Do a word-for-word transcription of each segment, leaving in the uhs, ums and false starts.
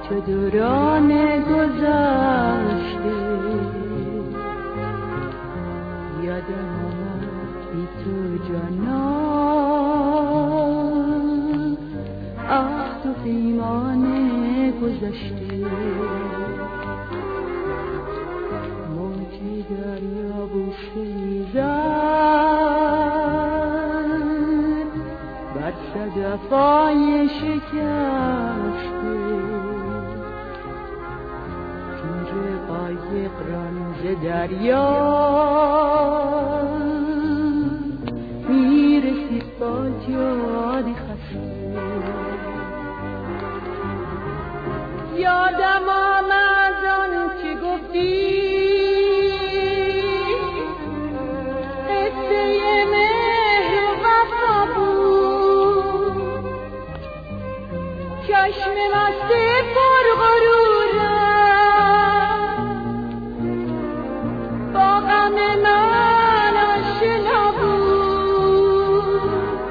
چه دوران گذشته یادم آمد بی تو جانان عهد و پیمان گذشته موجی دریا بوسه میزد بر صدفای شکسته تیر قایق رمز دریا میرسید با جاد خسته یادم آمد آن که گفتی قصه مهر و وفا بود چشم مست پرغرورم با غم من آشنا بود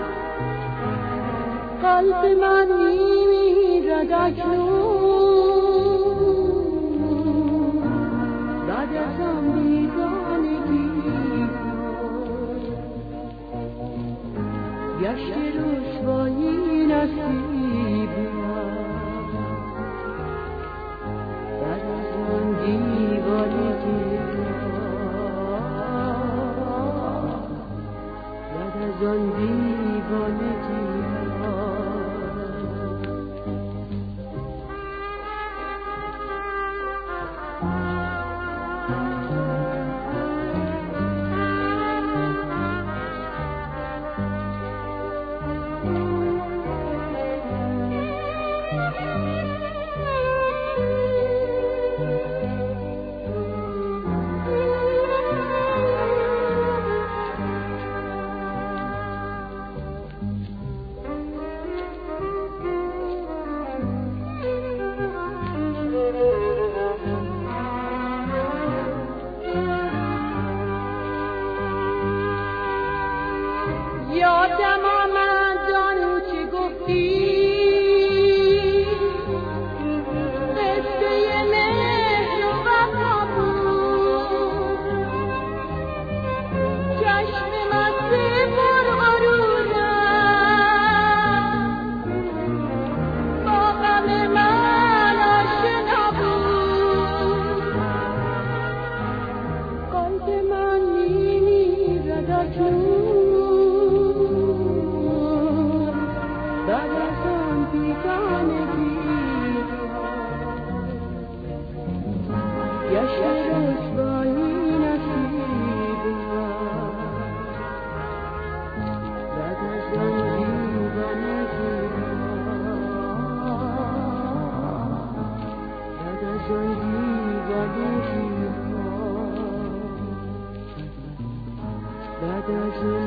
قلب من میمیرد اکنون بعد از آن بیگانگی گشت رسوایی نصیب بعد از آن دیوانگی بعد از آن دیوانگی یادم آمد آن که گفتی قصه مهر و وفا بود چشم مست پرغرورم با غم من آشنا بود قلب من میمیرد اکنون بعد از آن بیگانگی گشت رسوایی نصیب بعد از آن دیوانگی بعد از آن دیوانگی بعد از آن